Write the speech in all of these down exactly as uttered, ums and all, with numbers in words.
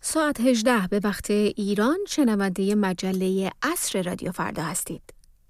ساعت هجده به وقت ایران شنونده مجله عصر رادیو فردا هستید.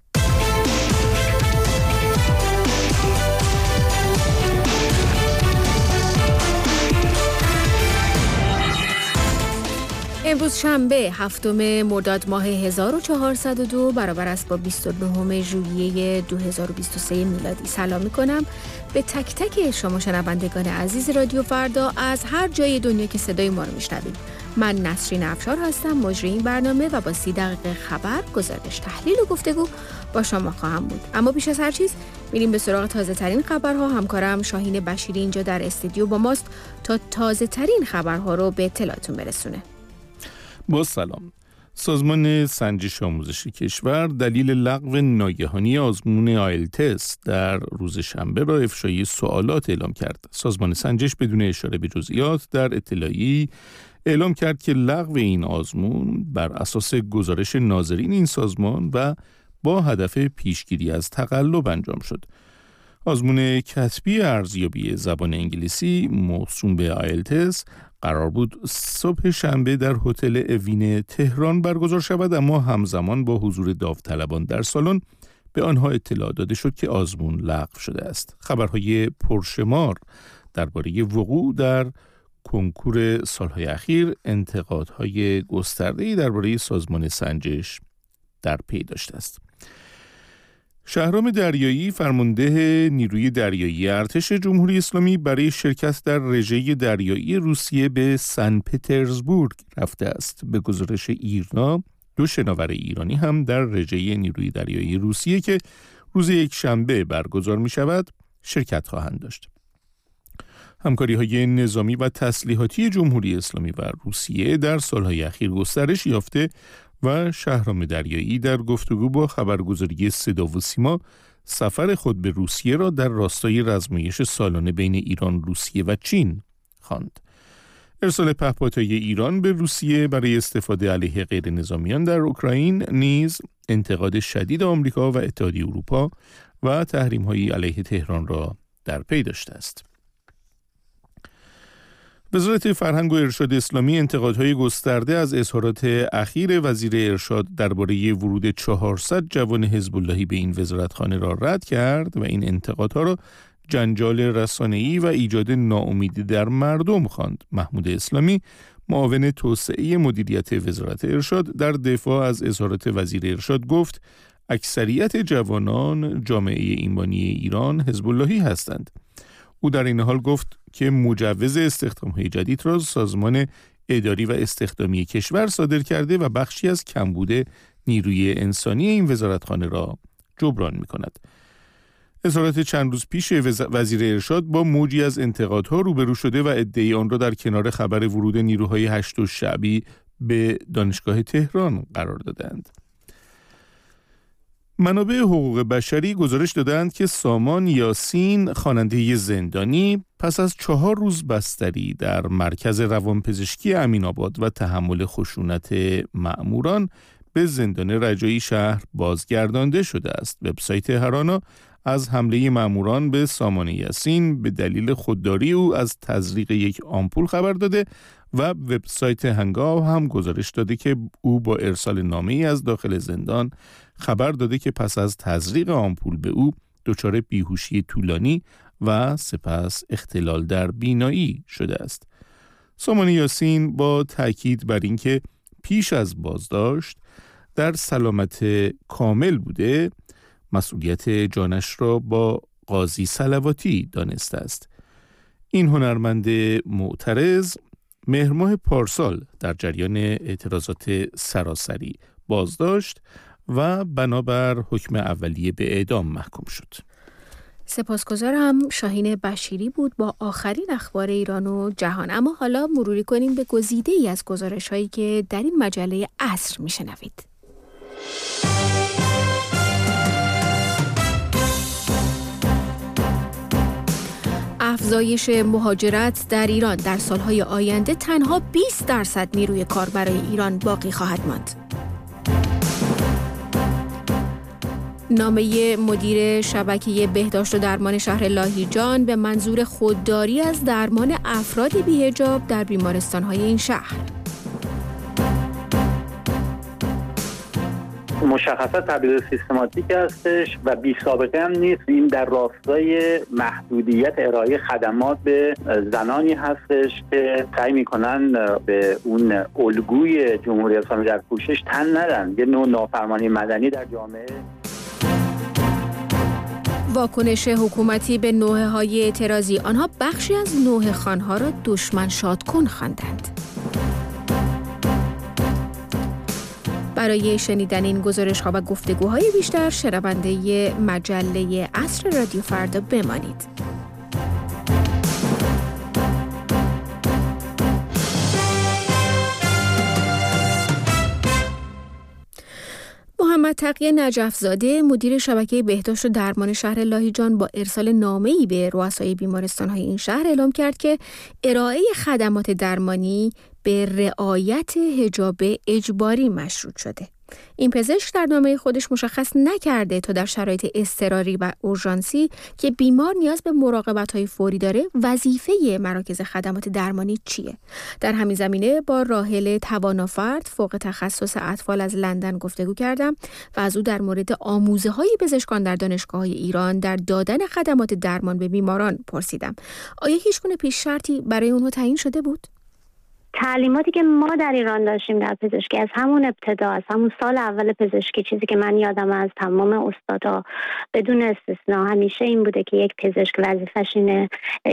امروز شنبه هفتم مرداد ماه هزار و چهارصد و دو برابر است با بیست و نهم ژوئیه دو هزار و بیست و سه میلادی. سلام می‌کنم به تک تک شما شنوندگان عزیز رادیو فردا از هر جای دنیا که صدای ما رو میشنوید. من نسرین افشار هستم، مجری این برنامه و با سی دقیقه خبر، گزارش، تحلیل و گفتگو با شما خواهم بود. اما بیش از هر چیز میریم به سراغ تازه ترین خبرها. همکارم شاهین بشیری اینجا در استودیو با ماست تا تازه ترین خبرها رو به اطلاعتون برسونه. با سلام. سازمان سنجش آموزشی کشور دلیل لغو ناگهانی آزمون آیلتس در روز شنبه را افشای سوالات اعلام کرد. سازمان سنجش بدون اشاره به جزئیات در اطلاعیه‌ای اعلام کرد که لغو این آزمون بر اساس گزارش ناظرین این سازمان و با هدف پیشگیری از تقلب انجام شد. آزمون کتبی ارزیابی زبان انگلیسی موسوم به آیلتس قرار بود صبح شنبه در هتل اوین تهران برگزار شود، اما همزمان با حضور داوطلبان در سالن به آنها اطلاع داده شد که آزمون لغو شده است. خبرهای پرشمار درباره وقوع در کنکور سالهای اخیر انتقادهای گسترده‌ای درباره سازمان سنجش در پی داشته است. شهرام دریایی فرمانده نیروی دریایی ارتش جمهوری اسلامی برای شرکت در رژه دریایی روسیه به سن پترزبورگ رفته است. به گزارش ایرنا دو شناور ایرانی هم در رژه نیروی دریایی روسیه که روز یک شنبه برگزار می شود شرکت خواهند داشت. همکاری‌های نظامی و تسلیحاتی جمهوری اسلامی و روسیه در سالهای اخیر گسترش یافته و شهرام دریایی در گفتگو با خبرگزاری صدا و سیما سفر خود به روسیه را در راستای رزمایش سالانه بین ایران، روسیه و چین خواند. ارسال پهپادهای ایران به روسیه برای استفاده علیه غیر نظامیان در اوکراین نیز انتقاد شدید آمریکا و اتحادیه اروپا و تحریم‌های علیه تهران را در پی داشته است. وزارت فرهنگ و ارشاد اسلامی انتقادهای گسترده از اظهارات اخیر وزیر ارشاد درباره ورود چهارصد جوان حزب اللهی به این وزارتخانه را رد کرد و این انتقادها را جنجال رسانه‌ای و ایجاد ناامیدی در مردم خواند. محمود اسلامی، معاون توسعه مدیریت وزارت ارشاد، در دفاع از اظهارات وزیر ارشاد گفت اکثریت جوانان جامعه ایمانی ایران حزب اللهی هستند. او در این حال گفت که مجوز استخدام‌های جدید را سازمان اداری و استخدامی کشور صادر کرده و بخشی از کمبود نیروی انسانی این وزارتخانه را جبران می‌کند. اظهارات چند روز پیش وزیر ارشاد با موجی از انتقادها روبرو شده و ادعای آن را در کنار خبر ورود نیروهای هشت شعبی به دانشگاه تهران قرار دادند. منابع حقوق بشری گزارش دادند که سامان یاسین، خواننده زندانی، پس از چهار روز بستری در مرکز روانپزشکی امین‌آباد و تحمل خشونت مأموران به زندان رجایی شهر بازگردانده شده است. وبسایت هرانا از حمله مأموران به سامان یاسین به دلیل خودداری او از تزریق یک آمپول خبر داده و وبسایت هنگاو هم گزارش داده که او با ارسال نامه‌ای از داخل زندان خبر داده که پس از تزریق آمپول به او دچار بیهوشی طولانی و سپس اختلال در بینایی شده است. سامان یاسین با تاکید بر اینکه پیش از بازداشت در سلامت کامل بوده، مسئولیت جانش را با قاضی صلواتی دانسته است. این هنرمند معترض مهر ماه پارسال در جریان اعتراضات سراسری بازداشت و بنابر حکم اولیه به اعدام محکوم شد. سپاسگزارم. شاهین بشیری بود با آخرین اخبار ایران و جهان. اما حالا مروری کنیم به گزیده ای از گزارش هایی که در این مجله عصر میشنوید. افزایش مهاجرت در ایران در سالهای آینده تنها بیست درصد نیروی کار برای ایران باقی خواهد ماند. نامه مدیر شبکه بهداشت و درمان شهر لاهیجان به منظور خودداری از درمان افراد بی‌حجاب در بیمارستان‌های این شهر. مشخصا تبلیغ سیستماتیک هستش و بی سابقه هم نیست. این در راستای محدودیت ارائه خدمات به زنانی هستش که سعی میکنن به اون الگوی جمهوری اسلامی در پوشش تن ندن، یه نوع نافرمانی مدنی در جامعه. واکنش حکومتی به نوحه‌های اعتراضی، آنها بخشی از نوحه خوان‌ها را دشمن شادکن خواندند. برای شنیدن این گزارش‌ها و گفتگوهای بیشتر شنونده مجله عصر رادیو فردا بمانید. محمد تقی نجف‌زاده مدیر شبکه بهداشت و درمان شهر لاهیجان با ارسال نامه‌ای به رؤسای بیمارستان‌های این شهر اعلام کرد که ارائه خدمات درمانی به رعایت حجاب اجباری مشروط شده. این پزشک در نامه خودش مشخص نکرده تا در شرایط اضطراری و اورژانسی که بیمار نیاز به مراقبت‌های فوری داره وظیفه مراکز خدمات درمانی چیه. در همین زمینه با راحل توانافرد فوق تخصص اطفال از لندن گفتگو کردم و از او در مورد آموزه‌های پزشکان در دانشگاه‌های ایران در دادن خدمات درمان به بیماران پرسیدم. آیا هیچگونه پیش شرطی برای اونها تعیین شده بود؟ تعلیماتی که ما در ایران داشتیم در پزشکی از همون ابتدا، از همون سال اول پزشکی، چیزی که من یادم از تمام استادا بدون استثنا همیشه این بوده که یک پزشک وظیفش اینه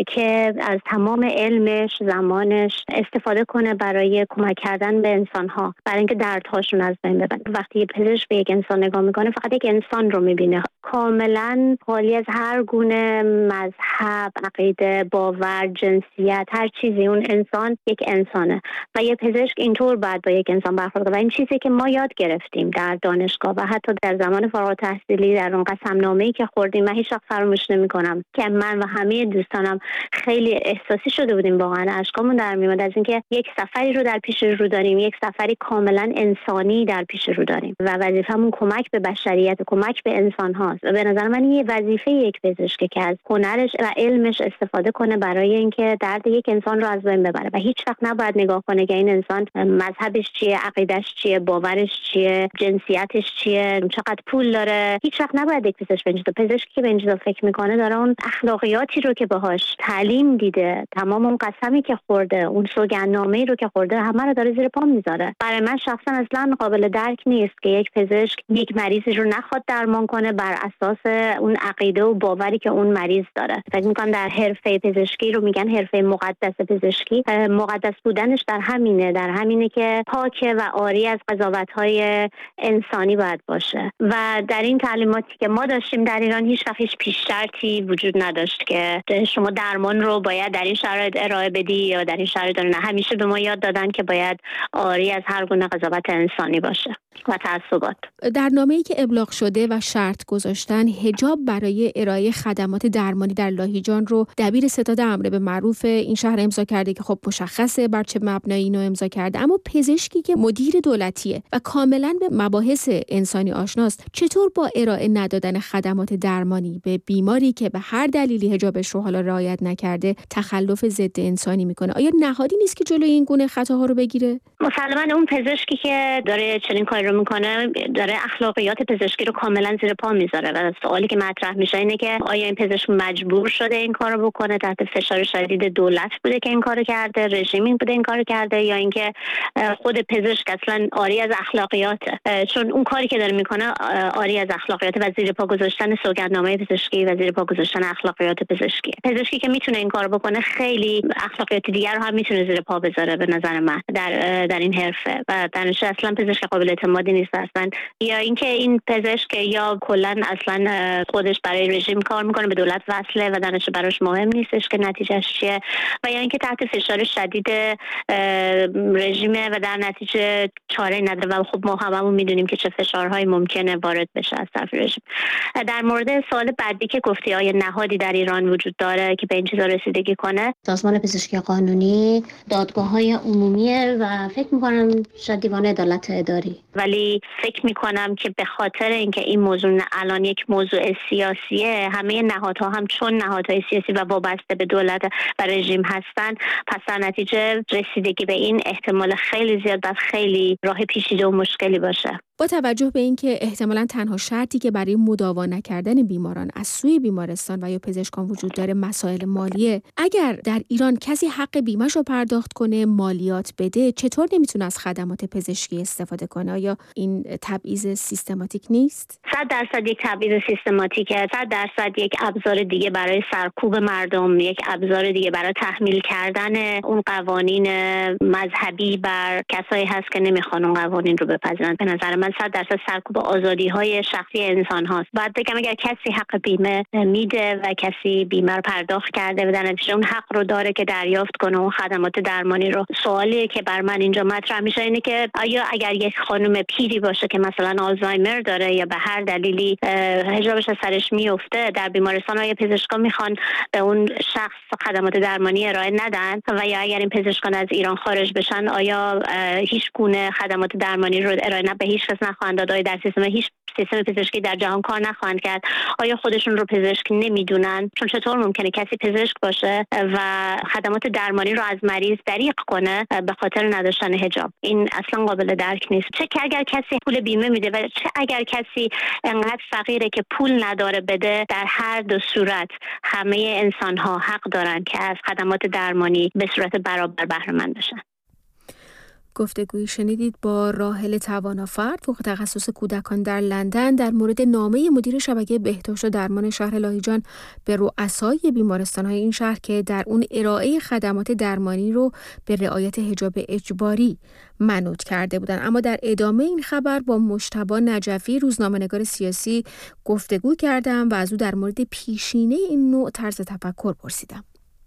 که از تمام علمش، زمانش استفاده کنه برای کمک کردن به انسان‌ها، برای اینکه دردهاشون از بین ببره. وقتی پزشک به یک انسان نگاه میکنه فقط یک انسان رو میبینه، کاملا خالی از هر گونه مذهب، عقیده، باور، جنسیت، هر چیزی. اون انسان یک انسان و یه پزشک اینطور باید با یک انسان برخورد کنه و این چیزی که ما یاد گرفتیم در دانشگاه و حتی در زمان فارغ التحصیلی در اون قسمنامه‌ای که خوردیم. من هیچ وقت فراموش نمی‌کنم که من و همه دوستانم خیلی احساسی شده بودیم، واقعا اشکامون در میومد از اینکه یک سفری رو در پیش رو داریم، یک سفری کاملا انسانی در پیش رو داریم و وظیفمون کمک به بشریت و کمک به انسان هاست. به نظر من این وظیفه یک پزشکه که از هنرش و علمش استفاده کنه برای اینکه درد یک انسان رو از بین ببره و هیچ وقت نباید نگاه کنه که این انسان مذهبش چیه، عقیدش چیه، باورش چیه، جنسیتش چیه، چقدر پول داره. هیچ وقت نباید یک پزشک به این چیزا پزشکی که به این چیزا فکر میکنه داره اون اخلاقیاتی رو که باهاش تعلیم دیده، تمام اون قسمی که خورده، اون سوگندنامه‌ای رو که خورده، همه رو داره زیر پا میذاره. برای من شخصا اصلا قابل درک نیست که یک پزشک یک مریضی رو نخواد درمان کنه بر اساس اون عقیده و باوری که اون مریض داره. فکر میکنم در حرفه پزشکی رو میگن حرفه مقدس پزشکی. مقدس بودنش در همینه، در همینه که پاکه و عاری از قضاوت‌های انسانی باید باشه. و در این تعلیماتی که ما داشتیم در ایران هیچ وقت هیچ پیش شرطی وجود نداشت که شما درمان رو باید در این شرایط ارائه بدی یا در این شرایط نه. همیشه به ما یاد دادن که باید عاری از هر گونه قضاوت انسانی باشه و تعصبات. در نامه‌ای که ابلاغ شده و شرط گذاشتن حجاب برای ارائه خدمات درمانی در لاهیجان رو دبیر ستاد امر به معروف این شهر امضا کرده که خب مشخصه بر چه مبنایی اینو امضا کرده، اما پزشکی که مدیر دولتیه و کاملا به مباحث انسانی آشناست چطور با ارائه ندادن خدمات درمانی به بیماری که به هر دلیلی حجابش رو حالا رعایت نکرده تخلف ضد انسانی میکنه؟ آیا نهادی نیست که جلوی این گونه خطاها رو بگیره؟ مسلماً اون پزشکی که داره چنین کاری رو میکنه داره اخلاقیات پزشکی رو کاملا زیر پا میذاره و سوالی که مطرح میشه اینه که آیا این پزشک مجبور شده این کارو بکنه، تحت فشار شدید دولت بوده که این کارو کرده، رژیم بوده این کارو کرده، یا اینکه خود پزشک اصلا عاری از اخلاقیاته؟ چون اون کاری که داره میکنه عاری از اخلاقیات و زیر پا گذاشتن سوگندنامه پزشکی و زیر پا گذاشتن اخلاقیات پزشکی. پزشکی که میتونه این کارو بکنه خیلی اخلاقیات دیگر رو هم میتونه زیر پا بذاره به نظر من در در این حرفه و در نتیجه اصلا پزشک قابل اعتمادی نیست اصلا. یا اینکه این پزشک یا کلا اصلا خودش برای رژیم کار میکنه، به دولت وصله و در نتیجه براش مهم نیستش که نتیجهش چیه، و یا اینکه تحت فشار شدید رژیمه و در نتیجه چاره نداره و خب ما هممون میدونیم که چه فشارهایی ممکنه وارد بشه از طرف رژیم. در مورد سوال بعدی که گفتی آیا نهادی در ایران وجود داره که به این چیزا رسیدگی کنه، سازمان پزشکی قانونی، دادگاه‌های عمومیه و فکر می‌کنم شاید دیوان عدالت اداری. ولی فکر می‌کنم که به خاطر اینکه این موضوع الان یک موضوع سیاسیه، همه نهادها هم چون نهادهای سیاسی و وابسته به دولت و رژیم هستن، پس در نتیجه رسیدگی به این احتمال خیلی زیاد و خیلی راه پیچیده و مشکلی باشه. با توجه به اینکه احتمالاً تنها شرطی که برای مداوا نکردن بیماران از سوی بیمارستان و یا پزشکان وجود داره مسائل مالیه، اگر در ایران کسی حق بیمه‌ش رو پرداخت کنه، مالیات بده، چطور نمیتونه از خدمات پزشکی استفاده کنه؟ آیا این تبعیض سیستماتیک نیست؟ صد درصد یک تبعیض سیستماتیکه، صد درصد یک ابزار دیگه برای سرکوب مردم، یک ابزار دیگه برای تحمیل کردن اون قوانین مذهبی بر کسایی هست که نمیخوان اون قوانین رو بپذیرن. به نظر من صد درصد سرکوب آزادی‌های شخصی انسان هاست. بعد بگم اگر کسی حق بیمه میده و کسی بیمه رو پرداخت کرده و در نتیجه اون حق رو داره که دریافت کنه اون خدمات درمانی رو، سوالی که بر من اینجا مطرح میشه اینه که آیا اگر یک خانم پیری باشه که مثلا آلزایمر داره یا به هر دلیلی حجابش از سرش میفته، در بیمارستان های پزشکان میخوان به اون شخص خدمات درمانی ارائه ندن و یا اگر این پزشکان از ایران خارج بشن آیا هیچ گونه خدمات درمانی رو ارائه نه به هیچ کس نخواهند داد؟ آیا در سیستم هیچ سیستم پزشکی در جهان کار نخواهند کرد؟ آیا خودشون رو پزشک نمیدونن؟ چون چطور ممکنه کسی پزشک باشه و خدمات درمانی رو از مریض دریغ کنه به خاطر نداشتن حجاب؟ این اصلا قابل درک نیست. چه که اگر کسی پول بیمه میده و چه اگر کسی انقدر فقیره که پول نداره بده، در هر دو صورت همه انسان ها حق دارن که از خدمات درمانی به صورت برابر بهره مند بشن. گفتگویی شنیدید با راحل توانافرد، فوق تخصص کودکان در لندن، در مورد نامه مدیر شبکه بهداشت و درمان شهر لاهیجان به رؤسای بیمارستان‌های این شهر که در اون ارائه خدمات درمانی رو به رعایت حجاب اجباری منوط کرده بودن. اما در ادامه این خبر با مجتبی نجفی، روزنامه‌نگار سیاسی، گفتگو کردم و از او در مورد پیشینه این نوع طرز تفکر پرسیدم.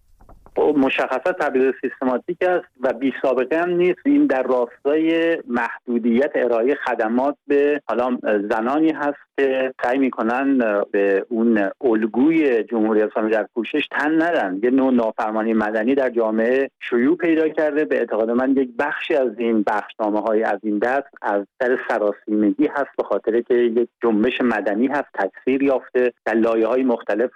مشخصا تبعیض سیستماتیک است و بی سابقه هم نیست. این در راستای محدودیت ارائه خدمات به حالا زنانی هست که سعی میکنن به اون الگوی جمهوری اسلامی در پوشش تن ندن. یه نوع نافرمانی مدنی در جامعه شیوع پیدا کرده. به اعتقاد من یک بخشی از این بخشنامه‌های از این دست از سر سراسیمگی هست، به خاطر که یک جنبش مدنی هست تکثیر یافته در لایه‌های مختلف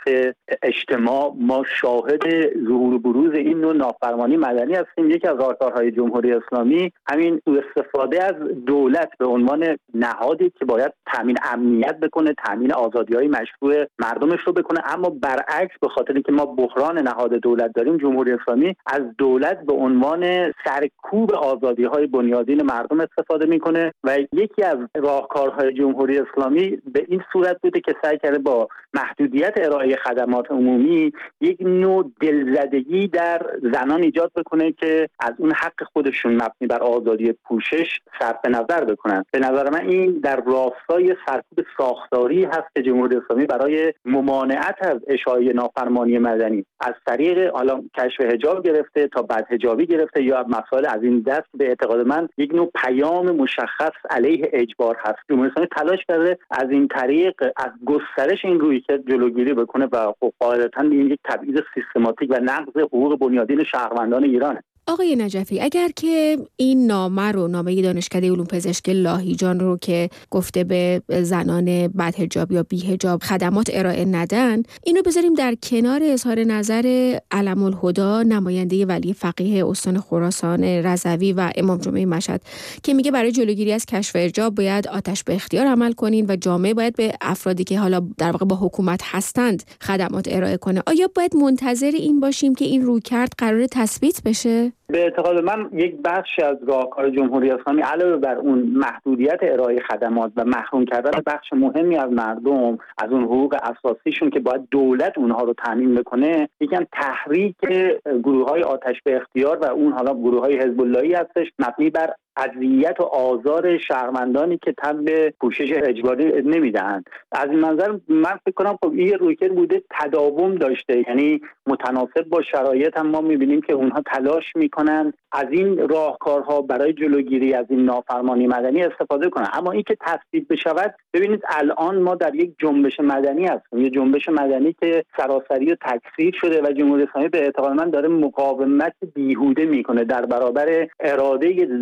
اجتماع. ما شاهد ظهور بروز این نوع نافرمانی مدنی هستیم. یکی از راهکارهای جمهوری اسلامی همین استفاده از دولت به عنوان نهادی که باید تامین امنیت بکنه، تامین آزادی‌های مشروع مردمش رو بکنه، اما برعکس به خاطر اینکه ما بحران نهاد دولت داریم، جمهوری اسلامی از دولت به عنوان سرکوب آزادی‌های بنیادین مردم استفاده میکنه و یکی از راهکارهای جمهوری اسلامی به این صورت بوده که سعی کرده با محدودیت ارائه خدمات عمومی یک نوع دلزدگی در زنان ایجاد بکنه که از اون حق خودشون مبنی بر آزادی پوشش صرف نظر بکنن. به نظر من این در راستای سرکوب ساختاری هست که جمهوری اسلامی برای ممانعت از اشاعه نافرمانی مدنی از طریق حالا کشف حجاب گرفته تا بعد حجابی گرفته یا مسائل از این دست، به اعتقاد من یک نوع پیام مشخص علیه اجبار هست. جمهوری اسلامی تلاش کرده از این طریق از گسترش این رویکرد جلوگیری بکنه و خب قاعدتاً این یک تبعیض سیستماتیک و نقض حقوق بنیادین شهروندان ایرانه. آقای نجفی، اگر که این نامه رو، نامه دانشکده علوم پزشکی لاهیجان رو که گفته به زنان بدحجاب یا بی‌حجاب خدمات ارائه ندن، اینو بذاریم در کنار اظهار نظر علم الهدا، نماینده ولی فقیه استان خراسان رضوی و امام جمعه مشهد، که میگه برای جلوگیری از کشف حجاب باید آتش به اختیار عمل کنین و جامعه باید به افرادی که حالا در واقع با حکومت هستند خدمات ارائه کنه. آیا باید منتظر این باشیم که این رویکرد قرار تثبیت بشه؟ به اعتقاد من یک بخش از راهکار جمهوری اسلامی علاوه بر اون محدودیت ارائه خدمات و محروم کردن بخش مهمی از مردم از اون حقوق اساسیشون که باید دولت اونها رو تامین بکنه، یکم تحریک گروه‌های آتش به اختیار و اون حالا گروه‌های حزب اللهی هستش مبنی بر اذیت و آزار شهروندانی که تن به پوشش اجباری نمیدهند. از این منظر من فکر کنم خب این رویکرد بوده تداوم داشته، یعنی متناسب با شرایط هم ما میبینیم که اونها تلاش میکنن از این راهکارها برای جلوگیری از این نافرمانی مدنی استفاده کنن. اما این که تثبیت بشود، ببینید الان ما در یک جنبش مدنی هستیم، یک جنبش مدنی که سراسری و تکثیر شده و جمهوری اسلامی به اعتقاد من داره مقاومت بیهوده میکنه در برابر اراده میلیون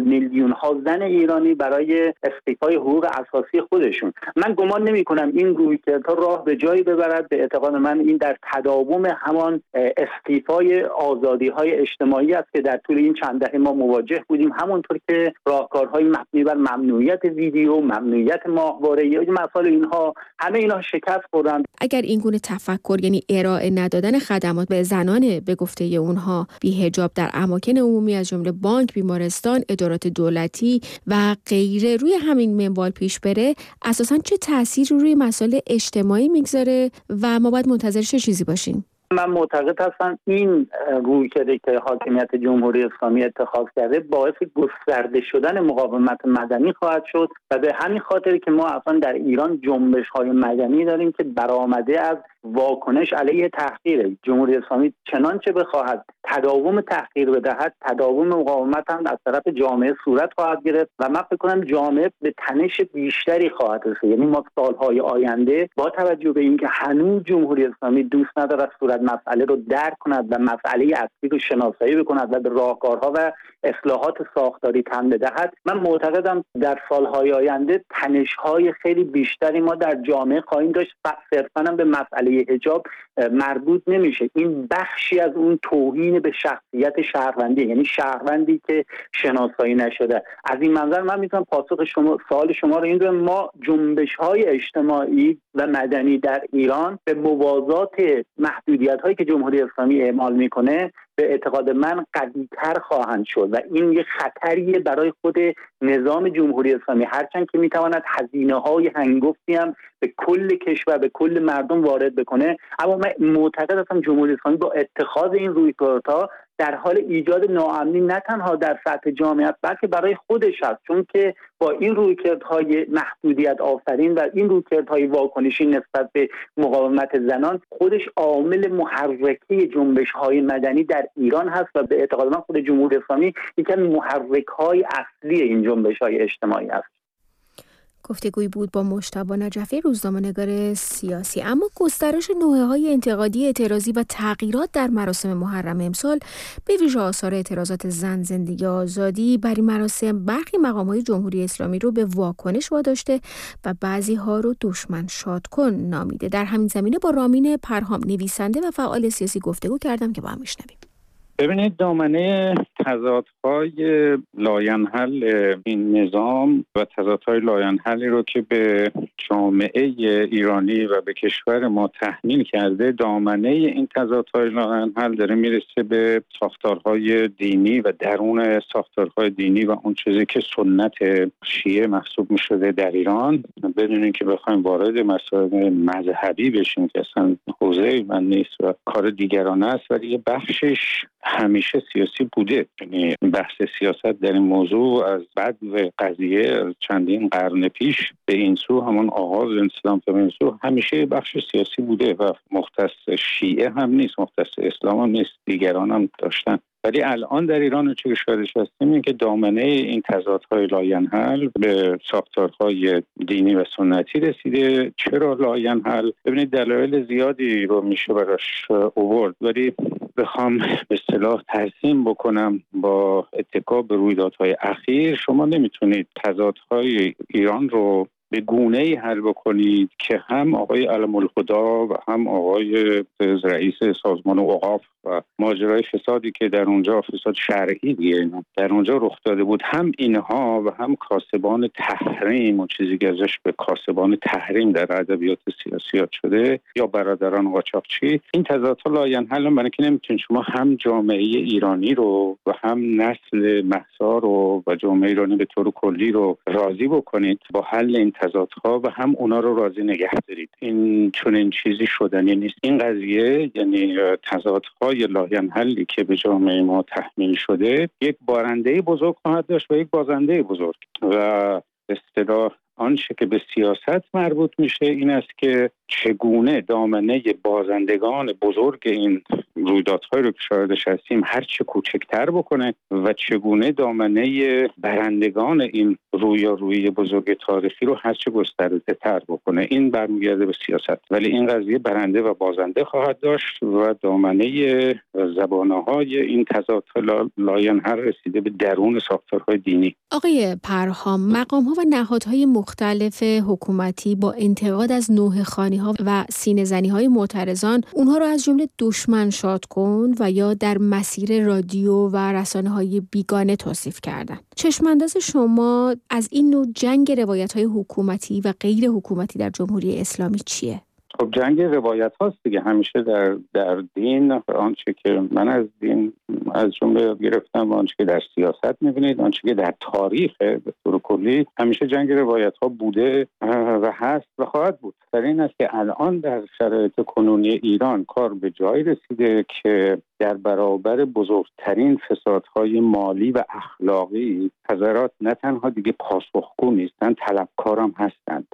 میلیون ها زن ایرانی برای استیفای حقوق اساسی خودشون. من گمان نمی کنم این رویکردها راه به جایی ببرد. به اعتقاد من این در تداوم همان استیفای آزادی های اجتماعی است که در طول این چند دهه ما مواجه بودیم، همونطور که راهکارهای مبنی بر ممنوعیت ویدیو، ممنوعیت ماهواره یا مسائل اینها، همه اینها شکست خوردند. اگر این گونه تفکر، یعنی ارائه ندادن خدمات به زنان به گفته اونها بی‌حجاب در اماکن عمومی از جمله بانک، بیمارستان، ادارات دولتی و غیره روی همین منوال پیش بره، اساساً چه تأثیری روی مسائل اجتماعی میگذاره و ما باید منتظر چه چیزی باشیم؟ من معتقد هستم این رویکردی که حاکمیت جمهوری اسلامی اتخاذ کرده باعث گسترده شدن مقاومت مدنی خواهد شد و به همین خاطر که ما اصلا در ایران جنبش‌های مدنی داریم که برآمده از واکنش علیه تحقیر. جمهوری اسلامی چنانچه بخواهد تداوم تحقیر بدهد، تداوم مقاومت هم از طرف جامعه صورت خواهد گرفت و من فکر کنم جامعه به تنش بیشتری خواهد رسید. یعنی ما سالهای آینده با توجه به اینکه هنوز جمهوری اسلامی دوست ندارد صورت مسئله رو درک کند و مسئله اصلی رو شناسایی بکند و به راهکارها و اصلاحات ساختاری تن بدهد، من معتقدم در سالهای آینده تنش‌های خیلی بیشتری ما در جامعه خواهیم داشت. صرفاً به مسئله حجاب مربوط نمیشه. این بخشی از اون توهین به شخصیت شهروندی، یعنی شهروندی که شناسایی نشده. از این منظر من میتونم پاسخ شما سوال شما رو این رو، ما جنبش‌های اجتماعی و مدنی در ایران به موازات محدودیت‌هایی که جمهوری اسلامی اعمال میکنه به اعتقاد من قوی‌تر خواهند شد و این یک خطریه برای خود نظام جمهوری اسلامی، هرچند که میتواند هزینه‌های هنگفتی هم به کل کشور، به کل مردم وارد بکنه. اما من معتقد هستم جمهوری اسلامی با اتخاذ این رویکردها در حال ایجاد ناامنی نه تنها در سطح جامعه بلکه برای خودش است، چون که با این رویکردهای محدودیت آفرین و این رویکردهای واکنشی نسبت به مقاومت زنان خودش عامل محرکه جنبش‌های مدنی در ایران هست و به اعتقاد من خود جمهوری اسلامی یکی از محرک‌های اصلی این جنبش‌های اجتماعی است. گفتگویی بود با مجتبی نجفی، روزنامه‌نگار سیاسی. اما گسترش نوحه‌های انتقادی، اعتراضی و تغییرات در مراسم محرم امسال، به ویژه آثار اعتراضات زن، زندگی، آزادی، بر این مراسم برخی مقام‌های جمهوری اسلامی رو به واکنش واداشته و بعضی‌ها رو دشمن شادکن نامیده. در همین زمینه با رامین پرهام، نویسنده و فعال سیاسی گفتگو کردم که با هم میشنویم. ببینید، دامنه تضادهای لاینحل این نظام و تضادهای لاینحلی رو که به جامعه ایرانی و به کشور ما تحمیل کرده، دامنه این تضادهای لاینحل داره میرسه به ساختارهای دینی و درون ساختارهای دینی و اون چیزی که سنت شیعه محسوب میشده در ایران، بدون اینکه بخوایم وارد مسائل مذهبی بشیم که اصلا حوزه من نیست و کار دیگران است، ولی یه بخشش همیشه سیاسی بوده. یعنی بحث سیاست در این موضوع از بعد و قضیه چندین قرن پیش به این سو، همون آغاز اسلام تا به این سو، همیشه بخش سیاسی بوده و مختص شیعه هم نیست، مختص اسلام هم نیست، دیگران هم داشتن. ولی الان در ایران چه شاهدش هستیم این که دامنه این تضادهای لاینحل به ساختارهای دینی و سنتی رسیده. چرا لاینحل؟ ببینید دلایل زیادی رو میشه براش آورد، ولی بخوام به اصطلاح ترسیم بکنم با اتکا به رویدادهای اخیر، شما نمیتونید تضادهای ایران رو به گونه‌ای حل بکنید که هم آقای علم الهدا و هم آقای رئیس سازمان اوقاف و ماجرای فسادی که در اونجا، فساد شرعی دیگه در اونجا رخ داده بود، هم اینها و هم کاسبان تحریم و چیزی که ازش به کاسبان تحریم در ادبیات سیاسیات شده یا برادران قاچاقچی، این تضادها لاینحل. برای که نمیتونید شما هم جامعه ایرانی رو و هم نسل مهسا رو و جامعه ایرانی به طور کلی رو راضی بکنید با حل این تضادها و هم اونا رو راضی نگه دارید. این چون این چیزی شدنی نیست. این قضیه، یعنی تضادهای لاینحلی که به جامعه ما تحمیل شده، یک بارنده بزرگ خواهد داشت و یک بازنده بزرگ و به اصطلاح آنچه که به سیاست مربوط میشه این است که چگونه دامنه بازندگان بزرگ این رویدادهای رو که شاهدش هستیم هر چه کوچکتر بکنه و چگونه دامنه برندگان این رویارویی بزرگ تاریخی رو هر چه گسترده تر بکنه. این برمیگرده به سیاست، ولی این قضیه برنده و بازنده خواهد داشت و دامنه زبانه‌های این تضادها لاینحل رسیده به درون ساختارهای دینی. آقای پرهام، مقام‌ها و نهادهای مختلف حکومتی با انتقاد از نوحه‌خوانی‌ها و سینه‌زنی‌های معترضان اونها رو از جمله دشمن شاد کن و یا در مسیر رادیو و رسانه‌های بیگانه توصیف کردن. چشم‌انداز شما از این نوع جنگ روایت‌های حکومتی و غیر حکومتی در جمهوری اسلامی چیه؟ خب جنگ روایت هاست دیگه. همیشه در در دین آنچه که من از دین از جمله گرفتم و آنچه که در سیاست میبینید، آنچه که در تاریخ به طور کلی همیشه جنگ روایت ها بوده و هست و خواهد بود. در این است که الان در شرایط کنونی ایران کار به جایی رسیده که در برابر بزرگترین فسادهای مالی و اخلاقی حضرات نه تنها دیگه پاسخگو نیستند، طلبکار هم هستند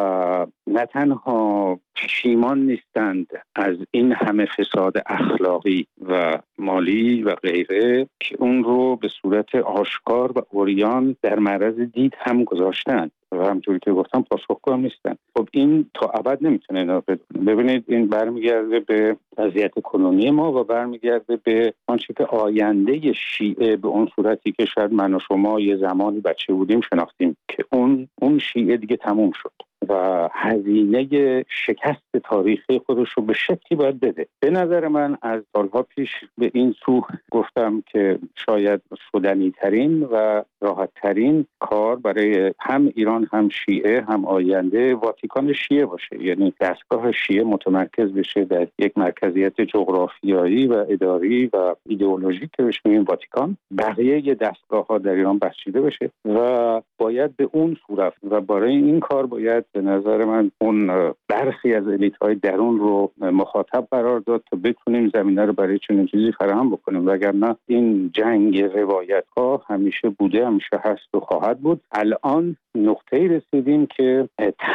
و نه تنها پشیمان نیستند از این همه فساد اخلاقی و مالی و غیره که اون رو به صورت آشکار و عریان در معرض دید هم گذاشتند و همونجوری که گفتم پاسخگو هم نیستن. خب این تا ابد نمیتونه اینا بدونه. ببینید این برمیگرده به وضعیت کنونی ما و برمیگرده به آنچه که آینده شیعه به اون صورتی که شاید من و شما یه زمانی بچه بودیم شناختیم که اون اون شیعه دیگه تموم شد و هزینه شکست تاریخی خودش رو به شکلی باید بده. به نظر من از سالها پیش به این سو گفتم که شاید شدنی ترین و راحت ترین کار برای هم ایران هم شیعه هم آینده واتیکان شیعه باشه، یعنی دستگاه شیعه متمرکز بشه در یک مرکزیت جغرافیایی و اداری و ایدئولوژیک که بهش میگیم واتیکان، بقیه دستگاه ها در ایران بسیده بشه و باید به اون صورت و برای این کار باید به نظر من اون برخی از الیت‌های درون رو مخاطب قرار داد تا بتونیم زمینه رو برای چنین چیزی فراهم بکنیم، وگرنه این جنگ روایت‌ها همیشه بوده، همیشه هست و خواهد بود. الان نقطه‌ای رسیدیم که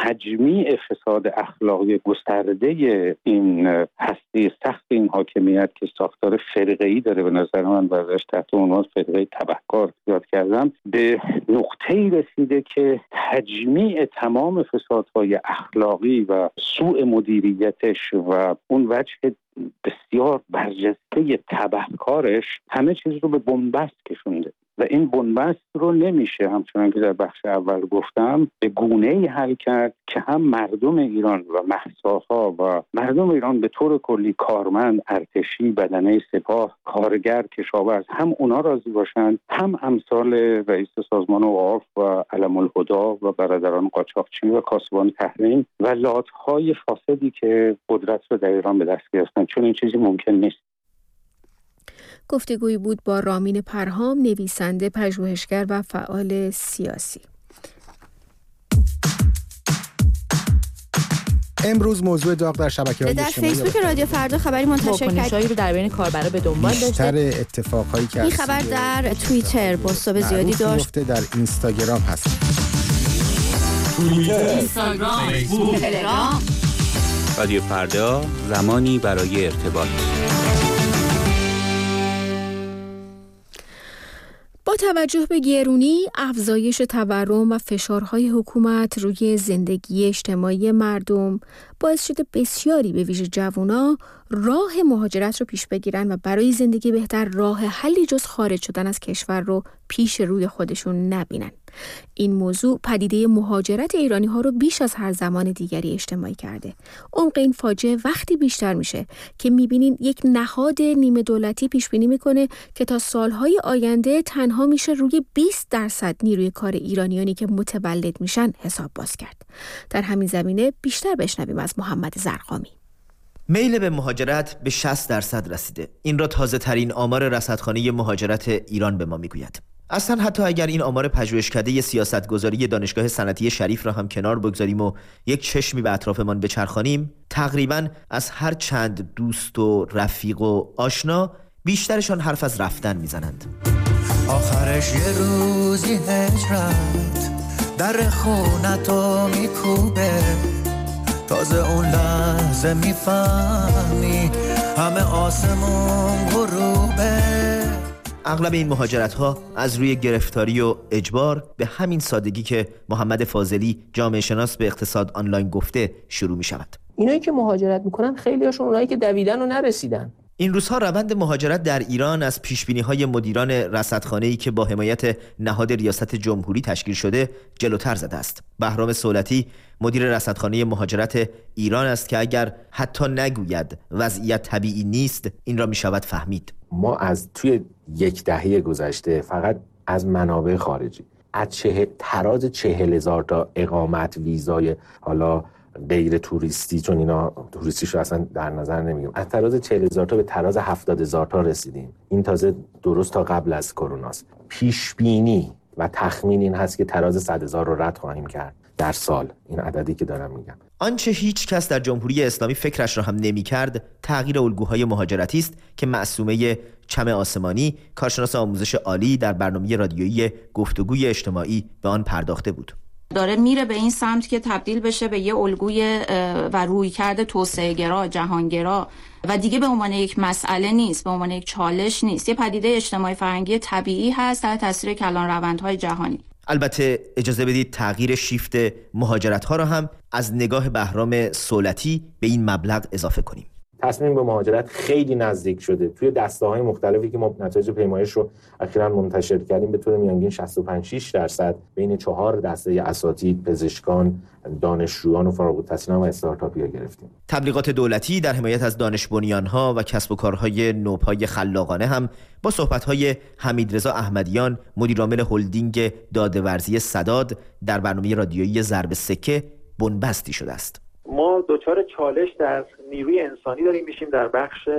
تجمیع فساد اخلاقی گسترده این هسته سخت این حاکمیت که ساختار فرقه‌ای داره، به نظر من ورزش تحت عنوان فرقه تبهکار یاد کردم، به نقطه‌ای رسیده که تجمیع تمام فسادهای اخلاقی و سوء مدیریتش و اون وجه بسیار برجسته تبهکارش همه چیز رو به بنبست کشونده و این بنبست رو نمیشه همچنان که در بخش اول گفتم به گونه‌ای حل کرد که هم مردم ایران و مهساها و مردم ایران به طور کلی کارمند، ارتشی، بدنه سپاه، کارگر، کشاورز هم اونا راضی باشند، هم امثال رئیس سازمان اوقاف و علم الهدا و برادران قاچاقچی و کاسبان تحریم و لات‌های فاسدی که قدرت رو در ایران به دست گرفتن، چون این چیزی ممکن نیست. گفتگویی بود با رامین پرهام، نویسنده، پژوهشگر و فعال سیاسی. امروز موضوع داغ در شبکه‌های اجتماعی در فیسبوک رادیو فردا خبری منتشر کرد رو در بین کاربرا به دنبال داشته. بیشتر اتفاقایی که این خبر در توییتر پست‌های زیادی داشت. در اینستاگرام هست. توییتر، اینستاگرام، فیسبوک، تلگرام. رادیو فردا، زمانی برای ارتباط. با توجه به گرونی، افزایش تورم و فشارهای حکومت روی زندگی اجتماعی مردم باعث شده بسیاری به ویژه جوونا راه مهاجرت رو پیش بگیرن و برای زندگی بهتر راه حلی جز خارج شدن از کشور رو پیش روی خودشون نبینن. این موضوع پدیده مهاجرت ایرانی ها رو بیش از هر زمان دیگری اجتماعی کرده. عمق این فاجعه وقتی بیشتر میشه که میبینین یک نهاد نیمه دولتی پیش بینی میکنه که تا سالهای آینده تنها میشه روی بیست درصد نیروی کار ایرانیانی که متولد میشن حساب باز کرد. در همین زمینه بیشتر بشنویم از محمد زرقامی. میل به مهاجرت به شصت درصد رسیده. این را تازه ترین آمار رصدخانه مهاجرت ایران به ما میگوید. اصلا حتی اگر این آمار پژوهشکده سیاستگذاری دانشگاه صنعتی شریف را هم کنار بگذاریم و یک چشمی به اطرافمان بچرخانیم، تقریباً از هر چند دوست و رفیق و آشنا بیشترشان حرف از رفتن میزنند. آخرش یه روزی هجرت در خونتو میکوبه، تازه اون لحظه میفهمی همه آسمون غروبه. اغلب این مهاجرت ها از روی گرفتاری و اجبار به همین سادگی که محمد فاضلی جامعه شناس به اقتصاد آنلاین گفته شروع می شود. اینایی که مهاجرت میکنن خیلی هاشون اونایی که دویدن و نرسیدن. این روزها روند مهاجرت در ایران از پیشبینی‌های مدیران رصدخانه‌ای که با حمایت نهاد ریاست جمهوری تشکیل شده جلوتر زده است. بهرام صولتی مدیر رصدخانه مهاجرت ایران است که اگر حتی نگوید وضعیت طبیعی نیست، این را می‌شود فهمید. ما از توی یک دهه گذشته فقط از منابع خارجی از چه تراز چهل هزار تا اقامت ویزای حالا غیر توریستی، چون اینا توریستیش رو اصلا در نظر نمیگیم، از تراز چهل هزار تا به تراز هفتاد هزار تا رسیدیم. این تازه درست تا قبل از کروناست. پیش بینی و تخمین این هست که تراز صد هزار رو رد خواهیم کرد در سال. این عددی که دارم میگم. آنچه هیچ کس در جمهوری اسلامی فکرش را هم نمی کرد تغییر الگوهای مهاجرتی است که معصومه چم آسمانی، کارشناس آموزش عالی، در برنامه رادیویی گفتگوی اجتماعی به آن پرداخته بود. داره میره به این سمت که تبدیل بشه به یه الگوی و رویکرد توسعه‌گرا، جهانگرا و دیگه به عنوان یک مسئله نیست، به عنوان یک چالش نیست. یه پدیده اجتماعی فرهنگی طبیعی هست تحت تاثیر کلان روندهای جهانی. البته اجازه بدید تغییر شیفت مهاجرت ها را هم از نگاه بهرام صولتی به این مبلغ اضافه کنیم. تصمیم به مهاجرت خیلی نزدیک شده. توی دسته‌های مختلفی که ما نتایج پیمایش رو اخیراً منتشر کردیم به طور میانگین شصت و پنج تا شصت درصد بین چهار دسته اساتید، پزشکان، دانشجویان و فارغ التحصیلان و استارتاپیا گرفتیم. تبلیغات دولتی در حمایت از دانش بنیان‌ها و کسب و کارهای نوپای خلاقانه هم با صحبت‌های حمیدرضا احمدیان، مدیرعامل هلدینگ داده‌ورزی سداد، در برنامه رادیویی ضرب سکه بنبستی شده است. ما دچار چالش در نیروی انسانی داریم میشیم در بخش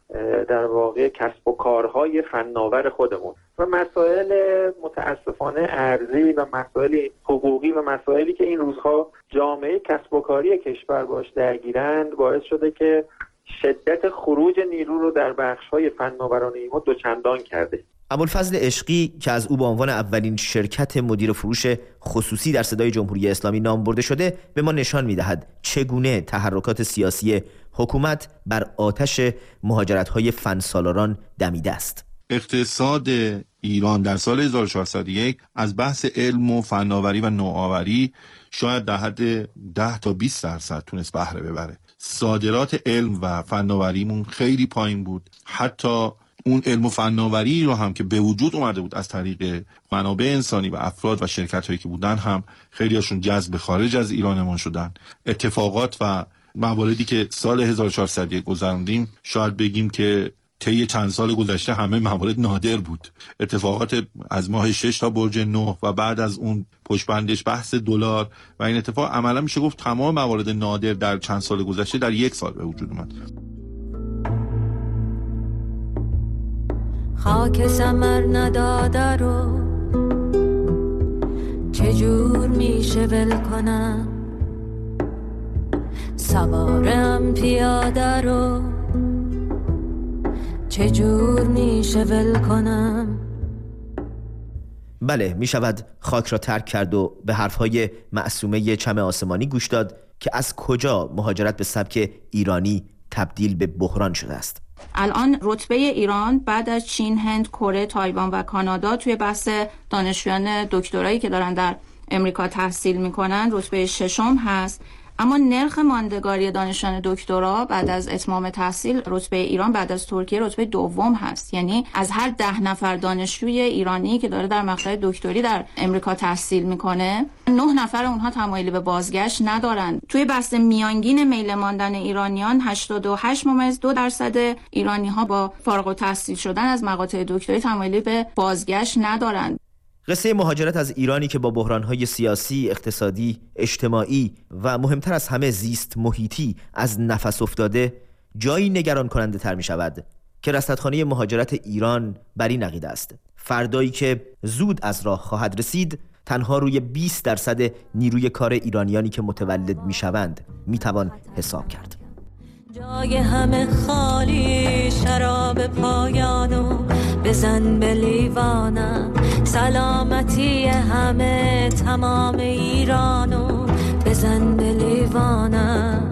در واقع کسب و کارهای فناور خودمون و مسائل متاسفانه ارزی و مسائل حقوقی و مسائلی که این روزها جامعه کسب و کاری کشور باش درگیرند باعث شده که شدت خروج نیرو رو در بخش‌های فناورانه ما دوچندان کرده. ابوالفضل عشقی که از او به عنوان اولین شرکت مدیر فروش خصوصی در صدای جمهوری اسلامی نام برده شده به ما نشان می‌دهد چگونه تحرکات سیاسی حکومت بر آتش مهاجرت‌های فنسالاران دمیده است. اقتصاد ایران در سال هزار و چهارصد و یک از بحث علم و فناوری و نوآوری شاید در حد ده تا بیست درصد تونست بهره ببره. صادرات علم و فناوریمون خیلی پایین بود. حتی اون علم و فناوری رو هم که به وجود اومده بود از طریق منابع انسانی و افراد و شرکت هایی که بودن هم خیلی هاشون جذب خارج از ایرانمون شدن. اتفاقات و مواردی که سال هزار و چهارصد و یک گذروندیم شاید بگیم که طی چند سال گذشته همه موارد نادر بود. اتفاقات از ماه شش تا برج نه و بعد از اون پشتبندش بحث دلار و این اتفاق عملا میشه گفت تمام موارد نادر در چند سال گذشته در یک سال به وجود اومد. خاک ثمر نداده رو چجور میشه ول کنم، سوارم پیاده رو چجور میشه ول کنم. بله، می شود خاک را ترک کرد و به حرفهای معصومه چم آسمانی گوش داد که از کجا مهاجرت به سبک ایرانی تبدیل به بحران شده است. الان رتبه ایران بعد از چین، هند، کره، تایوان و کانادا توی بحث دانشجویان دکترایی که دارن در امریکا تحصیل میکنن رتبه ششم هست. اما نرخ ماندگاری دانشجویان دکترا بعد از اتمام تحصیل رتبه ایران بعد از ترکیه رتبه دوم هست. یعنی از هر ده نفر دانشجوی ایرانی که داره در مقطع دکتری در امریکا تحصیل میکنه، نه نفر اونها تمایلی به بازگشت ندارن. توی بحث میانگین میل ماندن ایرانیان هشتاد و هشت ممیز دو درصد ایرانی ها با فارغ التحصیل شدن از مقاطع دکتری تمایلی به بازگشت ندارن. قصه مهاجرت از ایرانی که با بحران‌های سیاسی، اقتصادی، اجتماعی و مهمتر از همه زیست محیطی از نفس افتاده جایی نگران کننده تر می شود که رصدخانه مهاجرت ایران بر این عقیده است: فردایی که زود از راه خواهد رسید تنها روی بیست درصد نیروی کار ایرانیانی که متولد می شوند می توان حساب کرد. جای همه خالی، شراب پایانو بزن به لیوانم، سلامتی همه تمام ایرانو بزن به لیوانم.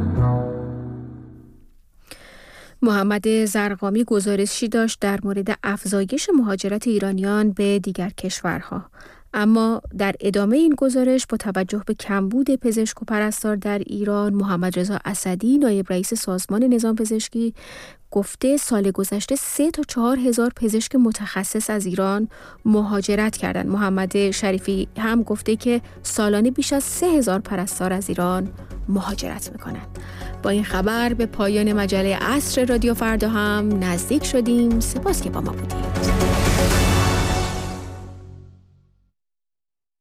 محمد زرقامی گزارشی داشت در مورد افزایش مهاجرت ایرانیان به دیگر کشورها. اما در ادامه این گزارش با توجه به کمبود پزشک و پرستار در ایران، محمد رضا اسدی نایب رئیس سازمان نظام پزشکی گفته سال گذشته سه تا چهار هزار پزشک متخصص از ایران مهاجرت کردند. محمد شریفی هم گفته که سالانه بیش از سه هزار پرستار از ایران مهاجرت میکنند. با این خبر به پایان مجله عصر رادیو فردا هم نزدیک شدیم. سپاس که با ما بودید.